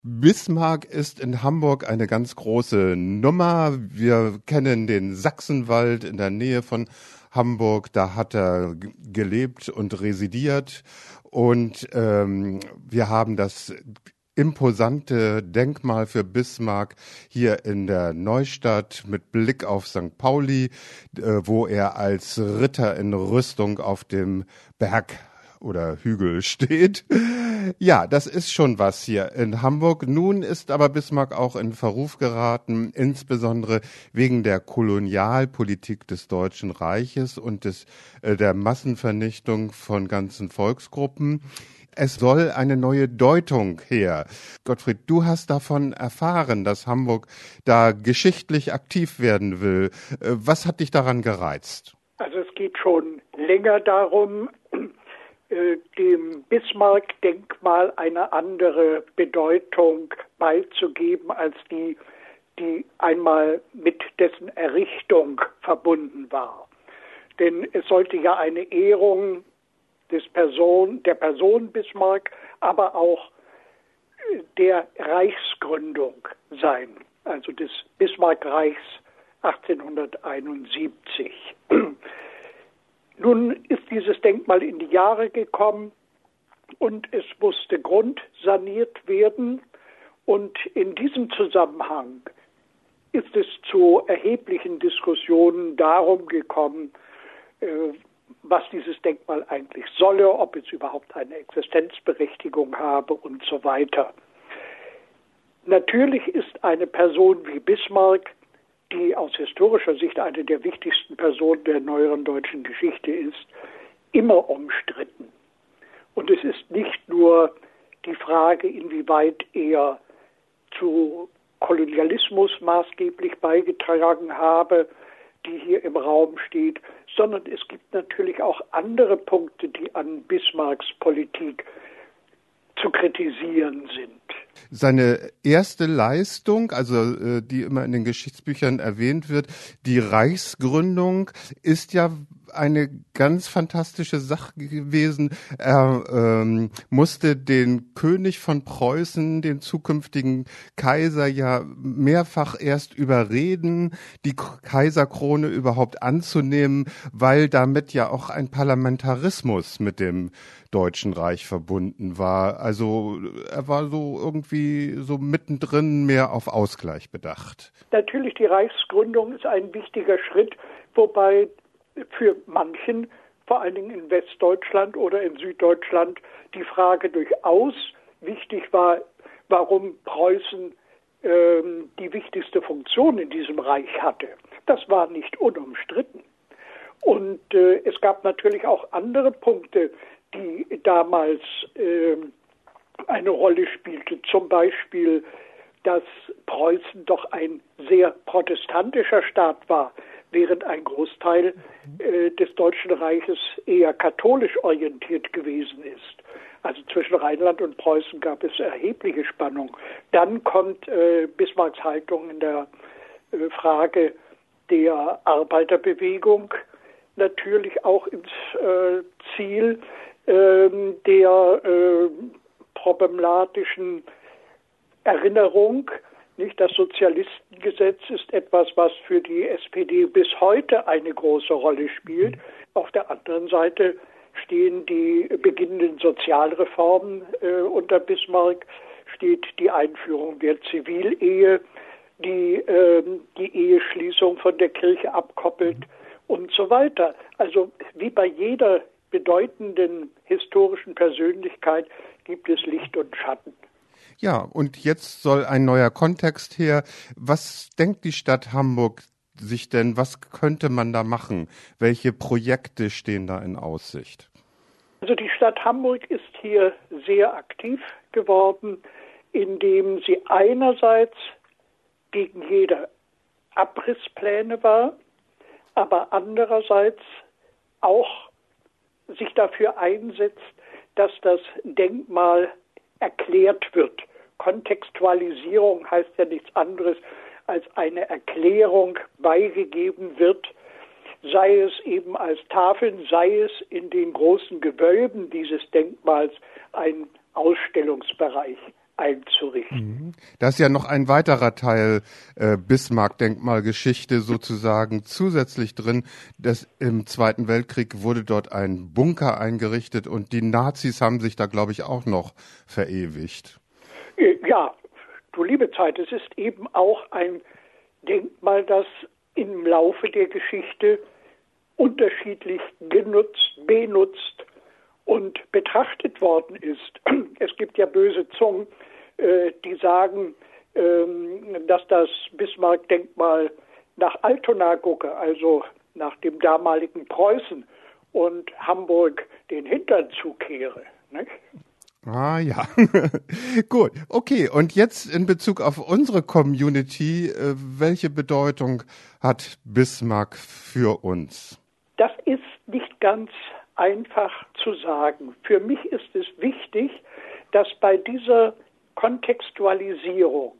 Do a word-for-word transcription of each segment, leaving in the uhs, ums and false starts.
Bismarck ist in Hamburg eine ganz große Nummer. Wir kennen den Sachsenwald in der Nähe von Hamburg. Da hat er g- gelebt und residiert. Und ähm, wir haben das imposante Denkmal für Bismarck hier in der Neustadt mit Blick auf Sankt Pauli, äh, wo er als Ritter in Rüstung auf dem Berg oder Hügel steht. Ja, das ist schon was hier in Hamburg. Nun ist aber Bismarck auch in Verruf geraten, insbesondere wegen der Kolonialpolitik des Deutschen Reiches und des, äh, der Massenvernichtung von ganzen Volksgruppen. Es soll eine neue Deutung her. Gottfried, du hast davon erfahren, dass Hamburg da geschichtlich aktiv werden will. Äh, Was hat dich daran gereizt? Also es geht schon länger darum, äh, dem Bismarck-Denkmal eine andere Bedeutung beizugeben als die, die einmal mit dessen Errichtung verbunden war. Denn es sollte ja eine Ehrung des Person, der Person Bismarck, aber auch äh, der Reichsgründung sein, also des Bismarck-Reichs achtzehnhunderteinundsiebzig. Nun ist dieses Denkmal in die Jahre gekommen und es musste grundsaniert werden. Und in diesem Zusammenhang ist es zu erheblichen Diskussionen darum gekommen, äh, was dieses Denkmal eigentlich solle, ob es überhaupt eine Existenzberechtigung habe und so weiter. Natürlich ist eine Person wie Bismarck, die aus historischer Sicht eine der wichtigsten Personen der neueren deutschen Geschichte ist, immer umstritten. Und es ist nicht nur die Frage, inwieweit er zu Kolonialismus maßgeblich beigetragen habe, die hier im Raum steht, sondern es gibt natürlich auch andere Punkte, die an Bismarcks Politik zu kritisieren sind. Seine erste Leistung, also äh, die immer in den Geschichtsbüchern erwähnt wird, die Reichsgründung, ist ja eine ganz fantastische Sache gewesen. Er ähm, musste den König von Preußen, den zukünftigen Kaiser, ja mehrfach erst überreden, die K- Kaiserkrone überhaupt anzunehmen, weil damit ja auch ein Parlamentarismus mit dem Deutschen Reich verbunden war. Also er war so irgendwie so mittendrin mehr auf Ausgleich bedacht. Natürlich, die Reichsgründung ist ein wichtiger Schritt, wobei für manchen, vor allen Dingen in Westdeutschland oder in Süddeutschland, die Frage durchaus wichtig war, warum Preußen ähm, die wichtigste Funktion in diesem Reich hatte. Das war nicht unumstritten. Und äh, es gab natürlich auch andere Punkte, die damals äh, eine Rolle spielte. Zum Beispiel, dass Preußen doch ein sehr protestantischer Staat war, während ein Großteil äh, des Deutschen Reiches eher katholisch orientiert gewesen ist. Also zwischen Rheinland und Preußen gab es erhebliche Spannung. Dann kommt äh, Bismarcks Haltung in der äh, Frage der Arbeiterbewegung natürlich auch ins äh, Ziel äh, der äh, problematischen Erinnerung. Nicht, das Sozialistengesetz ist etwas, was für die S P D bis heute eine große Rolle spielt. Auf der anderen Seite stehen die beginnenden Sozialreformen äh, unter Bismarck, steht die Einführung der Zivilehe, die äh, die Eheschließung von der Kirche abkoppelt und so weiter. Also wie bei jeder bedeutenden historischen Persönlichkeit gibt es Licht und Schatten. Ja, und jetzt soll ein neuer Kontext her. Was denkt die Stadt Hamburg sich denn, was könnte man da machen? Welche Projekte stehen da in Aussicht? Also die Stadt Hamburg ist hier sehr aktiv geworden, indem sie einerseits gegen jede Abrisspläne war, aber andererseits auch sich dafür einsetzt, dass das Denkmal erklärt wird. Kontextualisierung heißt ja nichts anderes, als eine Erklärung beigegeben wird, sei es eben als Tafeln, sei es in den großen Gewölben dieses Denkmals ein Ausstellungsbereich einzurichten. Da ist ja noch ein weiterer Teil äh, Bismarck-Denkmalgeschichte sozusagen zusätzlich drin. Das, im Zweiten Weltkrieg wurde dort ein Bunker eingerichtet und die Nazis haben sich da, glaube ich, auch noch verewigt. Ja, du liebe Zeit, es ist eben auch ein Denkmal, das im Laufe der Geschichte unterschiedlich genutzt, benutzt und betrachtet worden ist. Es gibt ja böse Zungen, äh, die sagen, ähm, dass das Bismarck-Denkmal nach Altona gucke, also nach dem damaligen Preußen und Hamburg den Hintern zukehre. Nicht? Ah ja, gut, okay. Und jetzt in Bezug auf unsere Community, äh, welche Bedeutung hat Bismarck für uns? Das ist nicht ganz einfach zu sagen. Für mich ist es wichtig, dass bei dieser Kontextualisierung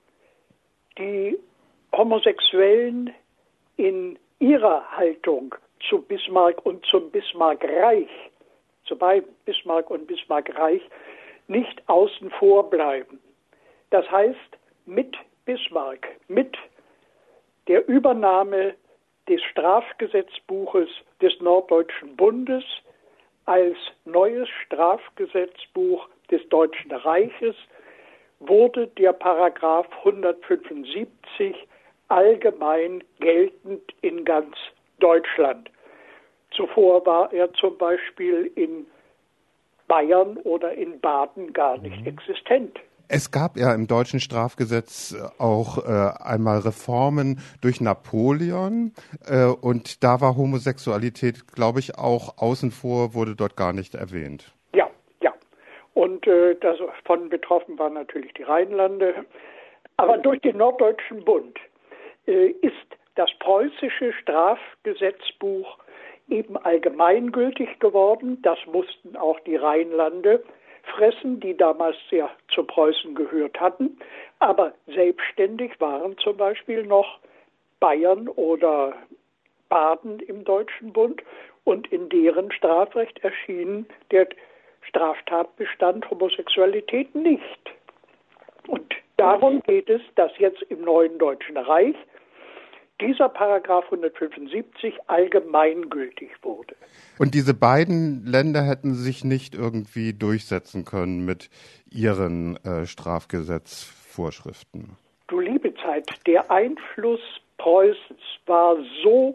die Homosexuellen in ihrer Haltung zu Bismarck und zum Bismarck-Reich, zu beiden Bismarck und Bismarck-Reich, nicht außen vor bleiben. Das heißt, mit Bismarck, mit der Übernahme des Strafgesetzbuches des Norddeutschen Bundes als neues Strafgesetzbuch des Deutschen Reiches wurde der Paragraph hundertfünfundsiebzig allgemein geltend in ganz Deutschland. Zuvor war er zum Beispiel in Bayern oder in Baden gar nicht mhm. existent. Es gab ja im deutschen Strafgesetz auch äh, einmal Reformen durch Napoleon äh, und da war Homosexualität, glaube ich, auch außen vor, wurde dort gar nicht erwähnt. Ja, ja. Und äh, davon betroffen waren natürlich die Rheinlande. Aber durch den Norddeutschen Bund äh, ist das preußische Strafgesetzbuch eben allgemeingültig geworden. Das mussten auch die Rheinlande fressen, die damals ja zu Preußen gehört hatten. Aber selbstständig waren zum Beispiel noch Bayern oder Baden im Deutschen Bund und in deren Strafrecht erschien der Straftatbestand Homosexualität nicht. Und darum geht es, dass jetzt im neuen Deutschen Reich dieser Paragraph hundertfünfundsiebzig allgemeingültig wurde. Und diese beiden Länder hätten sich nicht irgendwie durchsetzen können mit ihren äh, Strafgesetzvorschriften. Du liebe Zeit, der Einfluss Preußens war so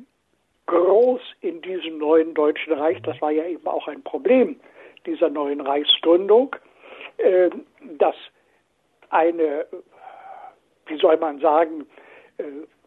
groß in diesem neuen Deutschen Reich, das war ja eben auch ein Problem dieser neuen Reichsgründung, äh, dass eine, wie soll man sagen, äh,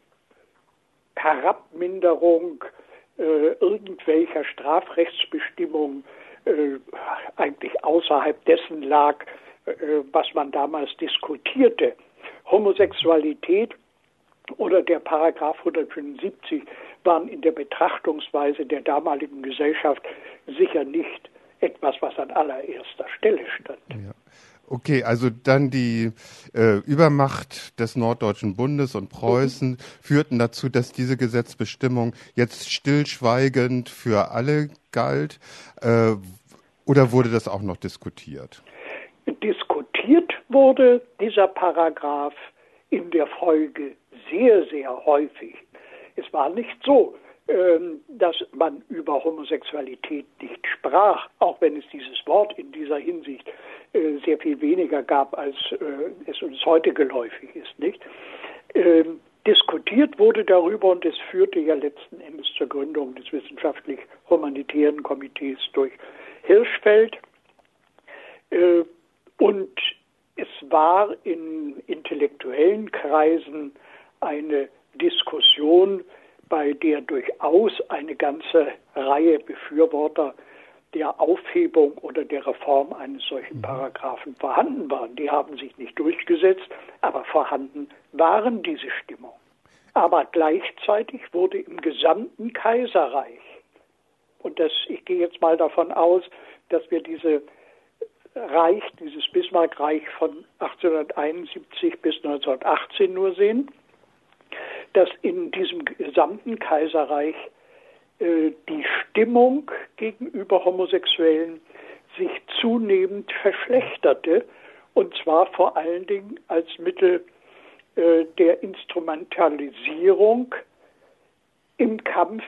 Herabminderung äh, irgendwelcher Strafrechtsbestimmungen äh, eigentlich außerhalb dessen lag, äh, was man damals diskutierte. Homosexualität oder der Paragraph hundertfünfundsiebzig waren in der Betrachtungsweise der damaligen Gesellschaft sicher nicht etwas, was an allererster Stelle stand. Ja. Okay, also dann die äh, Übermacht des Norddeutschen Bundes und Preußen mhm. führten dazu, dass diese Gesetzbestimmung jetzt stillschweigend für alle galt. Äh, oder wurde das auch noch diskutiert? Diskutiert wurde dieser Paragraph in der Folge sehr, sehr häufig. Es war nicht so, ähm, dass man über Homosexualität nicht sprach, auch wenn es dieses Wort in dieser Hinsicht äh, sehr viel weniger gab, als äh, es uns heute geläufig ist, nicht? Ähm, diskutiert wurde darüber und es führte ja letzten Endes zur Gründung des wissenschaftlich-humanitären Komitees durch Hirschfeld. Äh, und es war in intellektuellen Kreisen eine Diskussion, bei der durchaus eine ganze Reihe Befürworter der Aufhebung oder der Reform eines solchen Paragraphen vorhanden waren. Die haben sich nicht durchgesetzt, aber vorhanden waren diese Stimmungen. Aber gleichzeitig wurde im gesamten Kaiserreich, und das, ich gehe jetzt mal davon aus, dass wir diese Reich, dieses Bismarck-Reich von achtzehnhunderteinundsiebzig bis neunzehnhundertachtzehn nur sehen, dass in diesem gesamten Kaiserreich äh, die Stimmung gegenüber Homosexuellen sich zunehmend verschlechterte und zwar vor allen Dingen als Mittel äh, der Instrumentalisierung im Kampf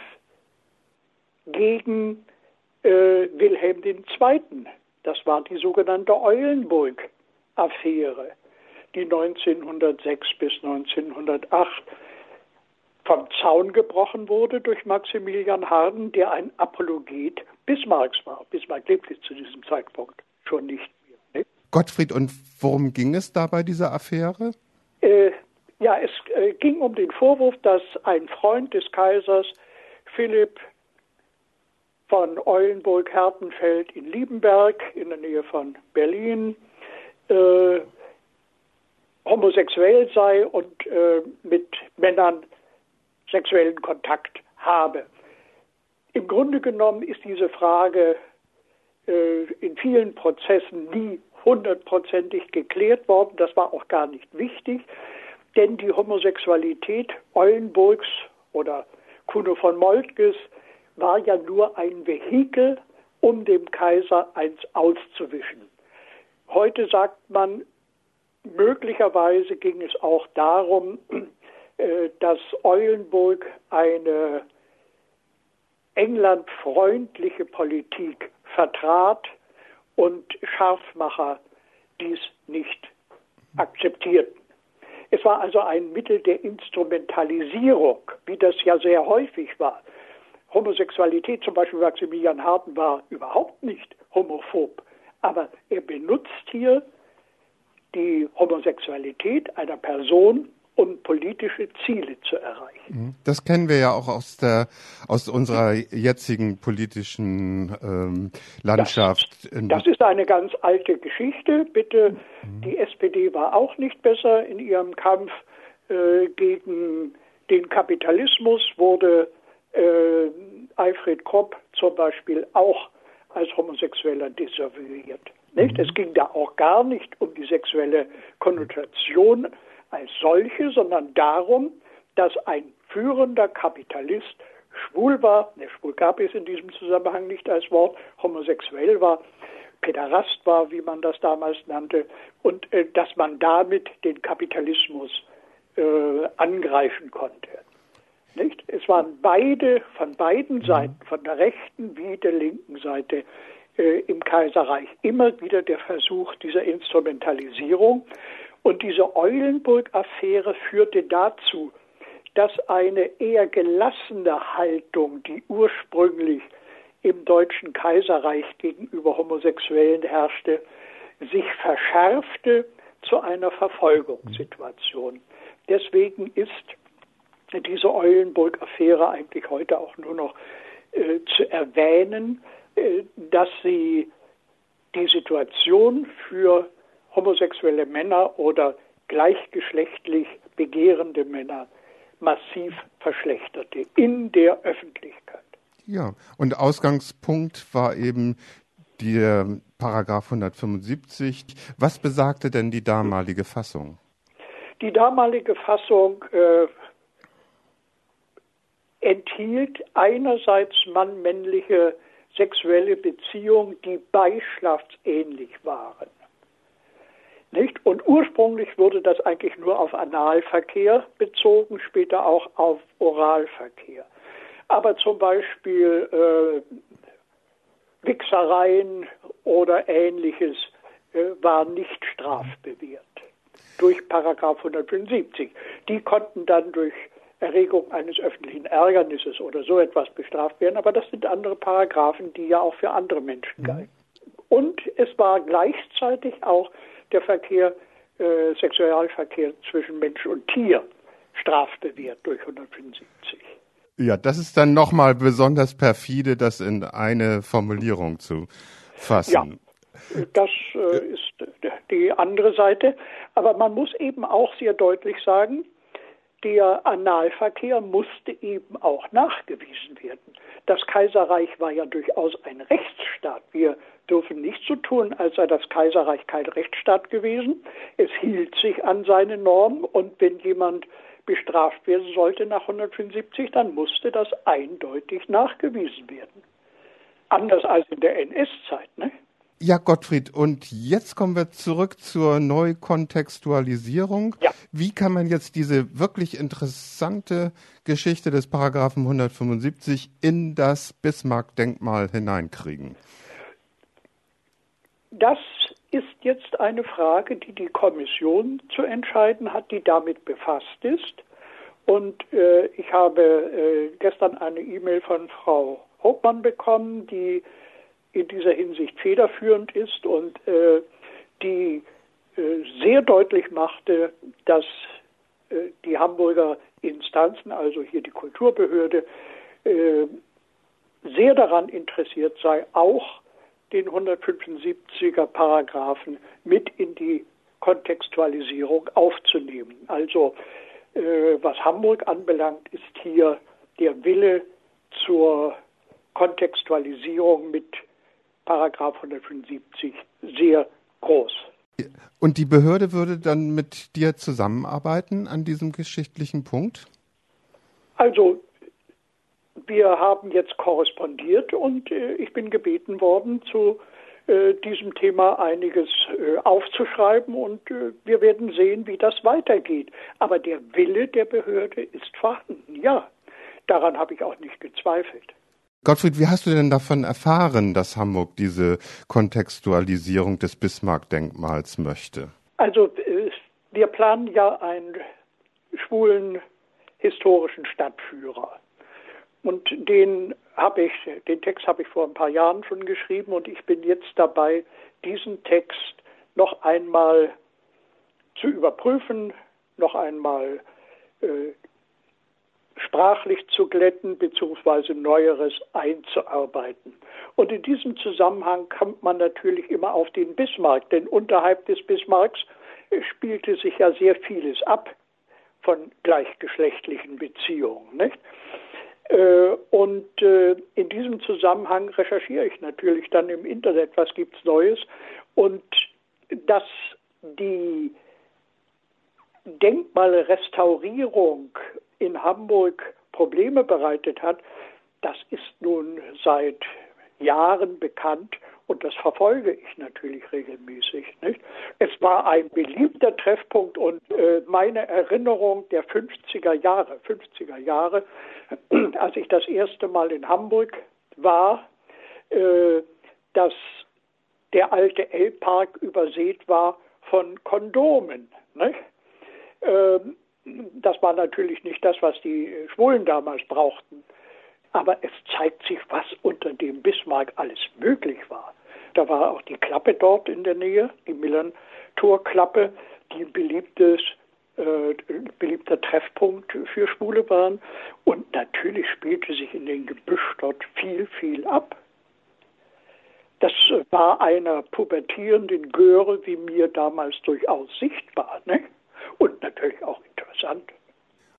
gegen äh, Wilhelm der Zweite. Das war die sogenannte Eulenburg-Affäre, die neunzehnhundertsechs bis neunzehnhundertacht vom Zaun gebrochen wurde durch Maximilian Harden, der ein Apologet Bismarcks war. Bismarck lebte zu diesem Zeitpunkt schon nicht mehr. Ne? Gottfried, und worum ging es da bei dieser Affäre? Äh, ja, es äh, ging um den Vorwurf, dass ein Freund des Kaisers, Philipp von Eulenburg-Hertenfeld in Liebenberg in der Nähe von Berlin, äh, homosexuell sei und äh, mit Männern sexuellen Kontakt habe. Im Grunde genommen ist diese Frage äh, in vielen Prozessen nie hundertprozentig geklärt worden. Das war auch gar nicht wichtig, denn die Homosexualität Eulenburgs oder Kuno von Moltkes war ja nur ein Vehikel, um dem Kaiser eins auszuwischen. Heute sagt man, möglicherweise ging es auch darum, dass Eulenburg eine englandfreundliche Politik vertrat und Scharfmacher dies nicht akzeptierten. Es war also ein Mittel der Instrumentalisierung, wie das ja sehr häufig war. Homosexualität, zum Beispiel Maximilian Harden, war überhaupt nicht homophob, aber er benutzt hier die Homosexualität einer Person, um politische Ziele zu erreichen. Das kennen wir ja auch aus der aus unserer jetzigen politischen ähm, Landschaft. Das, das ist eine ganz alte Geschichte. Bitte, mhm. Die S P D war auch nicht besser in ihrem Kampf äh, gegen den Kapitalismus, wurde äh, Alfred Kropp zum Beispiel auch als Homosexueller desavouiert. Nicht? Mhm. Es ging da auch gar nicht um die sexuelle Konnotation als solche, sondern darum, dass ein führender Kapitalist schwul war, ne, schwul gab es in diesem Zusammenhang nicht als Wort, homosexuell war, Päderast war, wie man das damals nannte, und äh, dass man damit den Kapitalismus äh, angreifen konnte. Nicht? Es waren beide, von beiden Seiten, von der rechten wie der linken Seite äh, im Kaiserreich, immer wieder der Versuch dieser Instrumentalisierung. Und diese Eulenburg-Affäre führte dazu, dass eine eher gelassene Haltung, die ursprünglich im Deutschen Kaiserreich gegenüber Homosexuellen herrschte, sich verschärfte zu einer Verfolgungssituation. Deswegen ist diese Eulenburg-Affäre eigentlich heute auch nur noch äh, zu erwähnen, äh, dass sie die Situation für homosexuelle Männer oder gleichgeschlechtlich begehrende Männer massiv verschlechterte in der Öffentlichkeit. Ja, und Ausgangspunkt war eben der Paragraph hundertfünfundsiebzig. Was besagte denn die damalige Fassung? Die damalige Fassung äh, enthielt einerseits mann-männliche sexuelle Beziehungen, die beischlafsähnlich waren. Nicht? Und ursprünglich wurde das eigentlich nur auf Analverkehr bezogen, später auch auf Oralverkehr. Aber zum Beispiel äh, Wichsereien oder Ähnliches äh, war nicht strafbewehrt durch Paragraph hundertfünfundsiebzig. Die konnten dann durch Erregung eines öffentlichen Ärgernisses oder so etwas bestraft werden, aber das sind andere Paragraphen, die ja auch für andere Menschen galten. Und es war gleichzeitig auch der Verkehr, äh, Sexualverkehr zwischen Mensch und Tier strafbewehrt durch hundertfünfundsiebzig. Ja, das ist dann nochmal besonders perfide, das in eine Formulierung zu fassen. Ja, das äh, ist die andere Seite. Aber man muss eben auch sehr deutlich sagen, der Analverkehr musste eben auch nachgewiesen werden. Das Kaiserreich war ja durchaus ein Rechtsstaat. Wir dürfen nicht so tun, als sei das Kaiserreich kein Rechtsstaat gewesen. Es hielt sich an seine Normen und wenn jemand bestraft werden sollte nach hundertfünfundsiebzig, dann musste das eindeutig nachgewiesen werden. Anders als in der N S-Zeit, ne? Ja, Gottfried, und jetzt kommen wir zurück zur Neukontextualisierung. Ja. Wie kann man jetzt diese wirklich interessante Geschichte des Paragraphen hundertfünfundsiebzig in das Bismarck-Denkmal hineinkriegen? Das ist jetzt eine Frage, die die Kommission zu entscheiden hat, die damit befasst ist. Und äh, ich habe äh, gestern eine E-Mail von Frau Hauptmann bekommen, die in dieser Hinsicht federführend ist und äh, die äh, sehr deutlich machte, dass äh, die Hamburger Instanzen, also hier die Kulturbehörde, äh, sehr daran interessiert sei, auch den hundertfünfundsiebziger Paragraphen mit in die Kontextualisierung aufzunehmen. Also äh, was Hamburg anbelangt, ist hier der Wille zur Kontextualisierung mit Paragraph hundertfünfundsiebzig sehr groß. Und die Behörde würde dann mit dir zusammenarbeiten an diesem geschichtlichen Punkt? Also wir haben jetzt korrespondiert und äh, ich bin gebeten worden, zu äh, diesem Thema einiges äh, aufzuschreiben und äh, wir werden sehen, wie das weitergeht. Aber der Wille der Behörde ist vorhanden, ja. Daran habe ich auch nicht gezweifelt. Gottfried, wie hast du denn davon erfahren, dass Hamburg diese Kontextualisierung des Bismarck-Denkmals möchte? Also äh, wir planen ja einen schwulen historischen Stadtführer. Und den habe ich, den Text habe ich vor ein paar Jahren schon geschrieben und ich bin jetzt dabei, diesen Text noch einmal zu überprüfen, noch einmal äh, sprachlich zu glätten bzw. Neueres einzuarbeiten. Und in diesem Zusammenhang kommt man natürlich immer auf den Bismarck, denn unterhalb des Bismarcks spielte sich ja sehr vieles ab von gleichgeschlechtlichen Beziehungen, nicht? Und in diesem Zusammenhang recherchiere ich natürlich dann im Internet, was gibt's Neues. Und dass die Denkmalrestaurierung in Hamburg Probleme bereitet hat, das ist nun seit Jahren bekannt und das verfolge ich natürlich regelmäßig, nicht? Es war ein beliebter Treffpunkt und äh, meine Erinnerung der fünfziger Jahre, fünfziger Jahre, als ich das erste Mal in Hamburg war, äh, dass der alte Elbpark übersät war von Kondomen, nicht? Ähm, das war natürlich nicht das, was die Schwulen damals brauchten. Aber es zeigt sich, was unter dem Bismarck alles möglich war. Da war auch die Klappe dort in der Nähe, die Millern-Tor-Klappe, die ein beliebtes, äh, beliebter Treffpunkt für Schwule waren. Und natürlich spielte sich in den Gebüsch dort viel, viel ab. Das war einer pubertierenden Göre wie mir damals durchaus sichtbar, ne? Und natürlich auch interessant.